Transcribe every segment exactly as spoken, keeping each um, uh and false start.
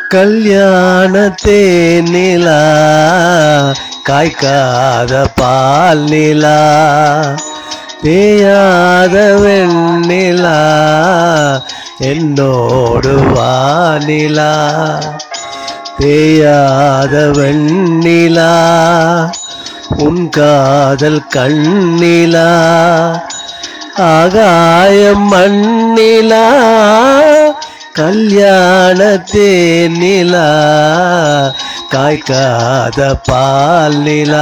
கல்யாணத்தே நிலா காய்க்காத பால் நிலா தேயாத வெண்ணிலா என்னோடு வானிலா தேயாத வெண்ணிலா உன் காதல் கண்ணிலா ஆகாயம் மண்ணிலா கல்யாணத்தே நிலா காய்க்காத பால் நிலா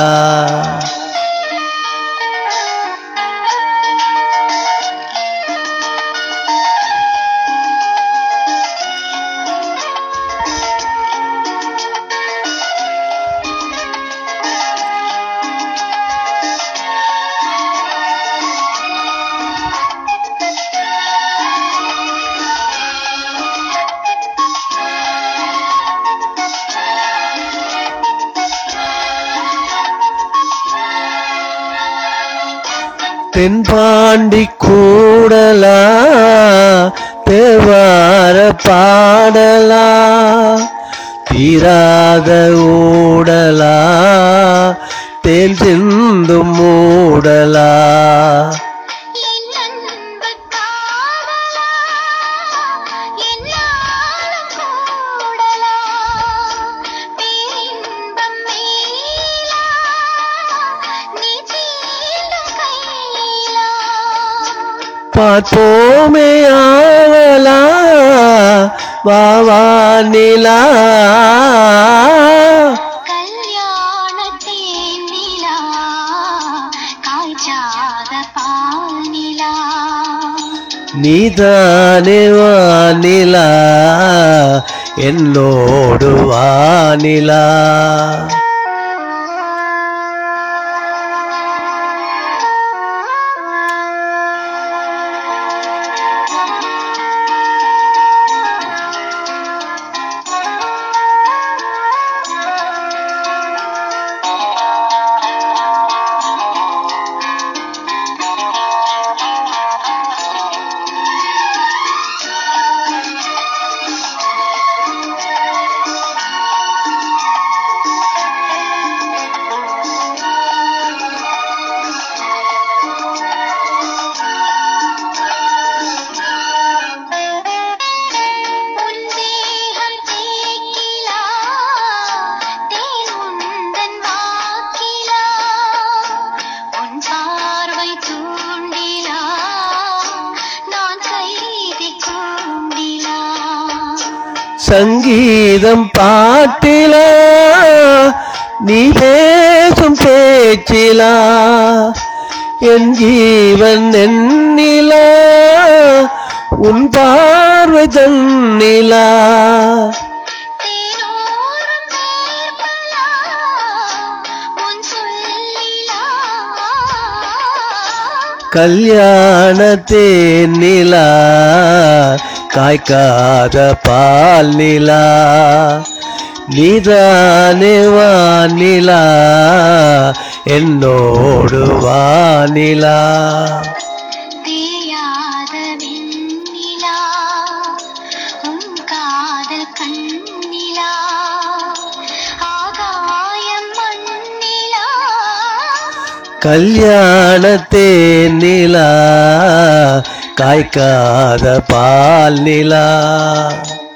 தென்பாண்டி கூடலா தேவார பாடலா தீராத ஊடலா தேன் சிந்து மூடலா பார்ப்போமே ஆவலா வாவா நிலா கல்யாணத்தே நிலா காய்ச்சாத பால் நிலா நீதானே வானிலா என்னோடு வானிலா சங்கீதம் பாட்டிலா நீ பேசும் பேச்சிலா என் ஜீவன் எண்ணிலா உன் பார்வை தன்னிலா கல்யாணத்தே நிலா காய்க்காத பால் நிலா நீதானே வானிலா என்னோடு வானிலா தேயாத வெண்ணிலா உன் காதல் கண்ணிலா ஆகாயம் மண்ணிலா கல்யாணத்தே நிலா காய்க்காத பால் நிலா